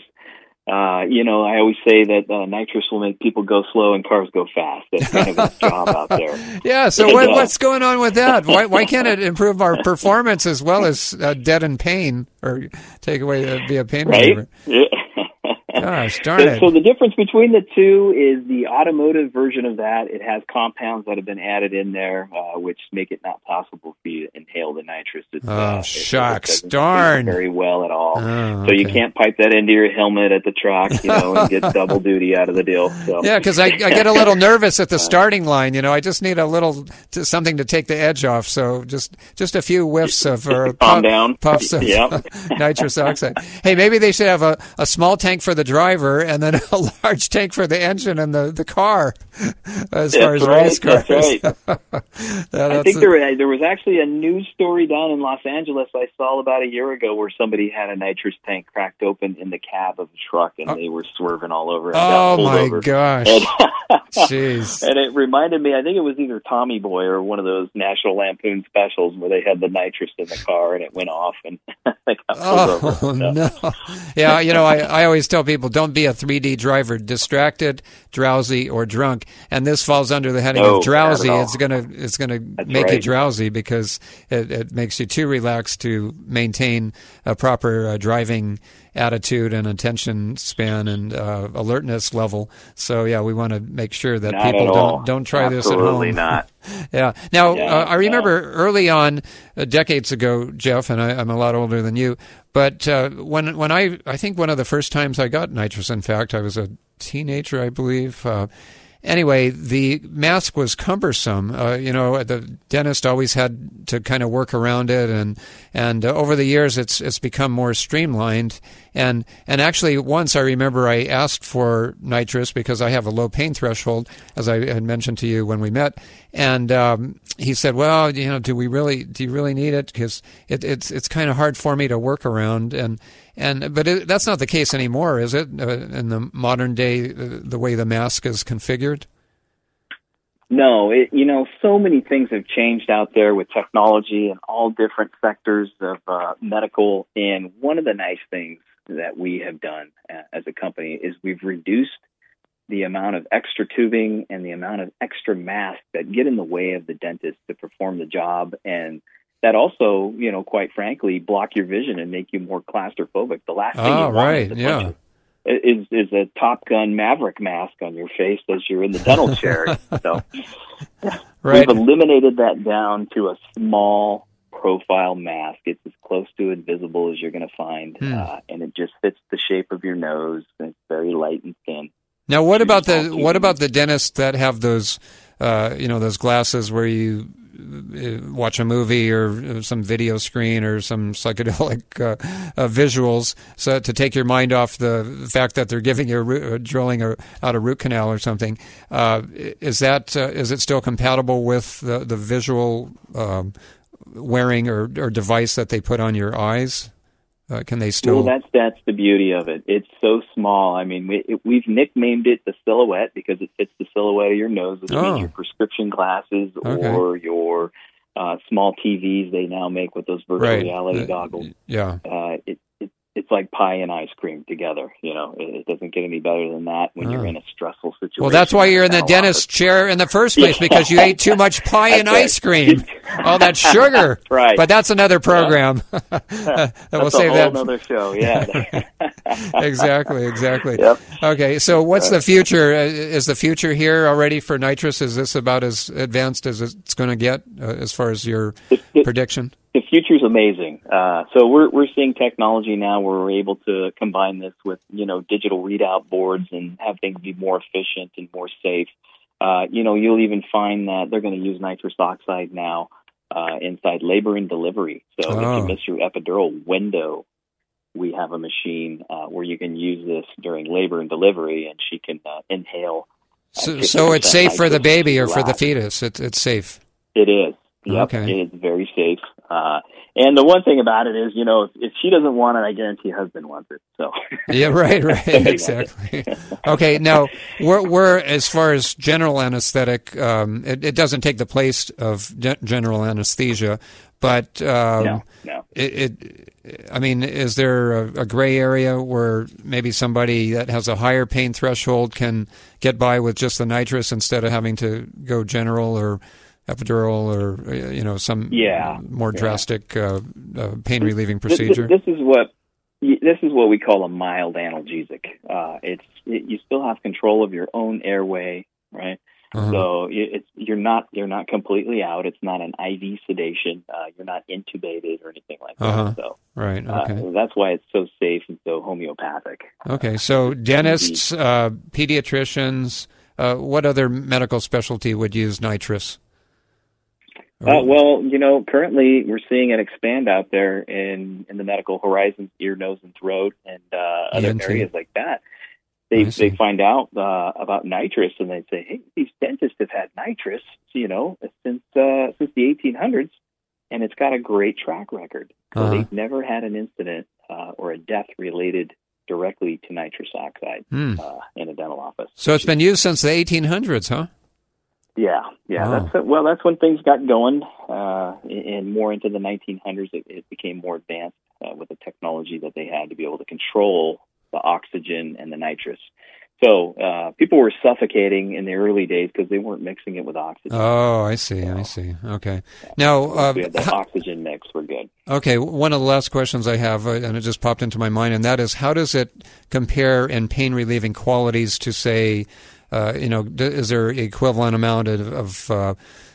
I always say that nitrous will make people go slow and cars go fast. That's kind of its job out there. Yeah, so what's going on with that? Why can't it improve our performance as well as deaden pain or take away be a pain reliever? Yeah. Gosh, darn it. So the difference between the two is the automotive version of that. It has compounds that have been added in there, which make it not possible for you to inhale the nitrous. Shucks, it darn. Very well at all. Oh, so you can't pipe that into your helmet at the truck, and get double duty out of the deal. So. Yeah, because I get a little nervous at the starting line. I just need a little something to take the edge off. So just a few whiffs of puffs of nitrous oxide. Hey, maybe they should have a small tank for the driver and then a large tank for the engine and the car as far as race cars. That's right. I think there was actually a news story down in Los Angeles I saw about a year ago where somebody had a nitrous tank cracked open in the cab of a truck and they were swerving all over. Oh my gosh. Jeez. And it reminded me, I think it was either Tommy Boy or one of those National Lampoon specials where they had the nitrous in the car and it went off and they got pulled over. No. Yeah, I always tell people, don't be a 3D driver, distracted, drowsy, or drunk. and this falls under the heading of drowsy. It's gonna make you drowsy because it makes you too relaxed to maintain a proper driving attitude and attention span and alertness level. So yeah, we want to make sure that people don't try this at home. Absolutely not. Yeah. Now, I remember early on, decades ago, Jeff, and I'm a lot older than you, but when I think one of the first times I got nitrous, in fact, I was a teenager, I believe. Anyway, the mask was cumbersome. The dentist always had to kind of work around it, and over the years, it's become more streamlined. And actually, once I remember I asked for nitrous because I have a low pain threshold, as I had mentioned to you when we met, and he said, "Well, do you really need it? Because it's kind of hard for me to work around." But that's not the case anymore, is it? In the modern day, the way the mask is configured? No, so many things have changed out there with technology and all different sectors of medical. And one of the nice things that we have done as a company is we've reduced the amount of extra tubing and the amount of extra masks that get in the way of the dentist to perform the job, and that also, quite frankly, block your vision and make you more claustrophobic. The last thing you want is a Top Gun Maverick mask on your face as you're in the dental chair. So we've eliminated that down to a small profile mask. It's as close to invisible as you're going to find, and it just fits the shape of your nose, and it's very light and thin. Now, what about the dentists that have those, those glasses where you watch a movie or some video screen or some psychedelic visuals, so to take your mind off the fact that they're giving you drilling out a root canal or something? Is it still compatible with the visual wearing or device that they put on your eyes? Can they still? Well, that's the beauty of it. It's so small. I mean, we've nicknamed it the silhouette because it fits the silhouette of your nose, which means your prescription glasses or your small TVs they now make with those virtual reality goggles. Yeah. It's like pie and ice cream together. It doesn't get any better than that when you're in a stressful situation. Well, that's why you're in the dentist chair in the first place, because you ate too much pie and ice cream. All that sugar. Right. But that's another program. We'll save that. Another show, yeah. Exactly. Yep. Okay, so what's the future? Is the future here already for nitrous? Is this about as advanced as it's going to get as far as your prediction? The future's amazing. So we're seeing technology now where we're able to combine this with, digital readout boards and have things be more efficient and more safe. You'll even find that they're going to use nitrous oxide now inside labor and delivery. So if you miss your epidural window, we have a machine where you can use this during labor and delivery, and she can inhale. So it's safe for the baby or for the fetus? It's safe? It is. Yep. Okay. It's very safe. And the one thing about it is, if she doesn't want it, I guarantee her husband wants it. So yeah, right, exactly. Okay, now we're as far as general anesthetic, it doesn't take the place of general anesthesia, but no. I mean, is there a gray area where maybe somebody that has a higher pain threshold can get by with just the nitrous instead of having to go general or epidural or some more drastic pain relieving procedure? This is what we call a mild analgesic. You still have control of your own airway, right? Uh-huh. So you're not completely out. It's not an IV sedation. You're not intubated or anything like that. So right, okay. That's why it's so safe and so homeopathic. Okay, so dentists, pediatricians, what other medical specialty would use nitrous? Well, currently we're seeing it expand out there in the medical horizons, ear, nose, and throat, and other areas like that. They find out about nitrous, and they say, "Hey, these dentists have had nitrous, since the 1800s, and it's got a great track record. So they've never had an incident or a death related directly to nitrous oxide in a dental office. So it's been used since the 1800s, huh? Yeah. Oh. That's when things got going, and more into the 1900s, it became more advanced with the technology that they had to be able to control the oxygen and the nitrous. So people were suffocating in the early days because they weren't mixing it with oxygen. Oh, I see. Okay. Now, we had the oxygen mix. We're good. Okay, one of the last questions I have, and it just popped into my mind, and that is, how does it compare in pain-relieving qualities to, say, is there equivalent amount of 3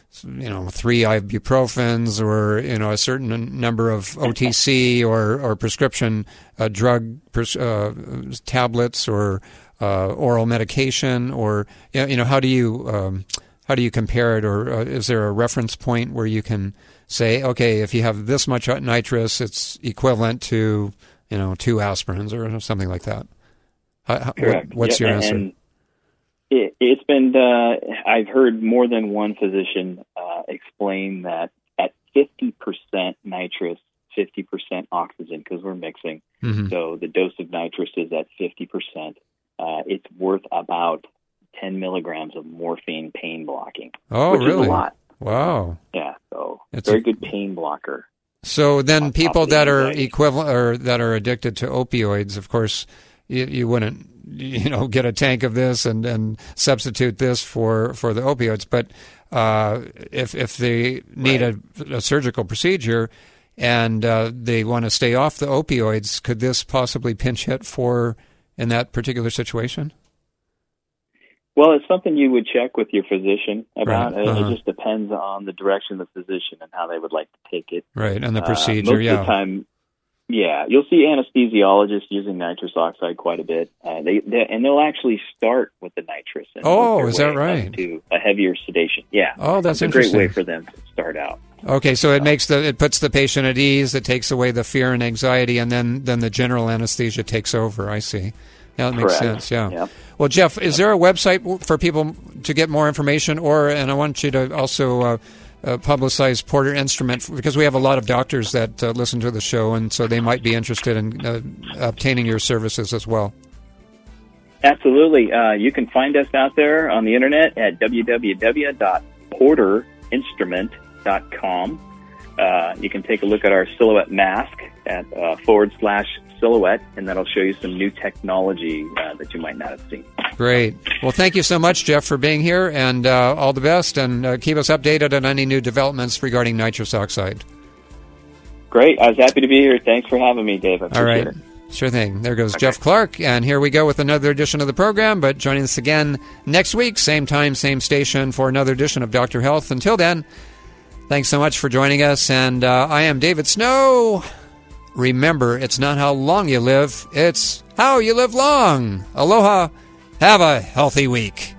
ibuprofens or, a certain number of OTC or prescription drug tablets or oral medication, or how do you compare it, or is there a reference point where you can say, okay, if you have this much nitrous, it's equivalent to 2 aspirins or something like that? Correct. What's your answer? And it's been I've heard more than one physician explain that at 50% nitrous, 50% oxygen, because we're mixing. Mm-hmm. So the dose of nitrous is at 50%. It's worth about 10 milligrams of morphine pain blocking. Oh, which really? is a lot. Wow. Yeah, so It's very good pain blocker. So then people that are anxiety. equivalent or that are addicted to opioids, of course, you wouldn't get a tank of this and substitute this for the opioids. But if they need a surgical procedure and they want to stay off the opioids, could this possibly pinch hit in that particular situation? Well, it's something you would check with your physician about. Right. Uh-huh. It just depends on the direction of the physician and how they would like to take it. Right, and the procedure, most of the time, you'll see anesthesiologists using nitrous oxide quite a bit. They'll actually start with the nitrous. And oh, is that right? To a heavier sedation. Yeah. Oh, that's a interesting. Great way for them to start out. Okay, so it puts the patient at ease. It takes away the fear and anxiety, and then the general anesthesia takes over. I see. Yeah, that makes sense. Yeah. Yep. Well, Jeff, is there a website for people to get more information, and I want you to also publicize Porter Instrument, because we have a lot of doctors that listen to the show, and so they might be interested in obtaining your services as well. Absolutely. You can find us out there on the internet at www.porterinstrument.com. You can take a look at our silhouette mask at /silhouette, and that'll show you some new technology that you might not have seen. Great. Well, thank you so much, Jeff, for being here, and all the best, and keep us updated on any new developments regarding nitrous oxide. Great. I was happy to be here. Thanks for having me, Dave. I appreciate it. Sure thing. There goes Jeff Clark, and here we go with another edition of the program, but joining us again next week, same time, same station, for another edition of Dr. Health. Until then, thanks so much for joining us, and I am David Snow. Remember, it's not how long you live, it's how you live long. Aloha. Have a healthy week.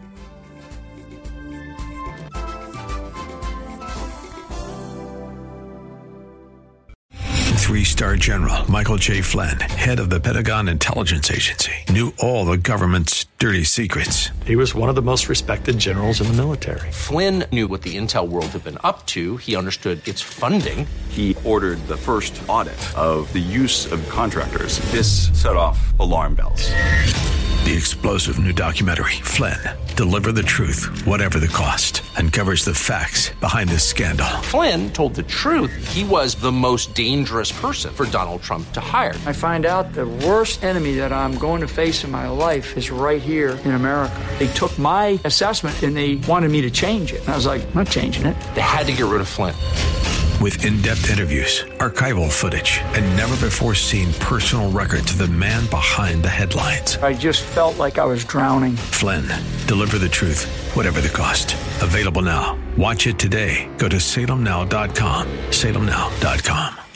Three-star General Michael J. Flynn, head of the Pentagon Intelligence Agency, knew all the government's dirty secrets. He was one of the most respected generals in the military. Flynn knew what the intel world had been up to. He understood its funding. He ordered the first audit of the use of contractors. This set off alarm bells. The explosive new documentary, Flynn, Deliver the Truth, Whatever the Cost, uncovers the facts behind this scandal. Flynn told the truth. He was the most dangerous person for Donald Trump to hire. I find out the worst enemy that I'm going to face in my life is right here in America. They took my assessment and they wanted me to change it. And I was like, I'm not changing it. They had to get rid of Flynn. With in-depth interviews, archival footage, and never-before-seen personal records of the man behind the headlines. I just felt like I was drowning. Flynn, Deliver the Truth, Whatever the Cost. Available now. Watch it today. Go to salemnow.com. salemnow.com.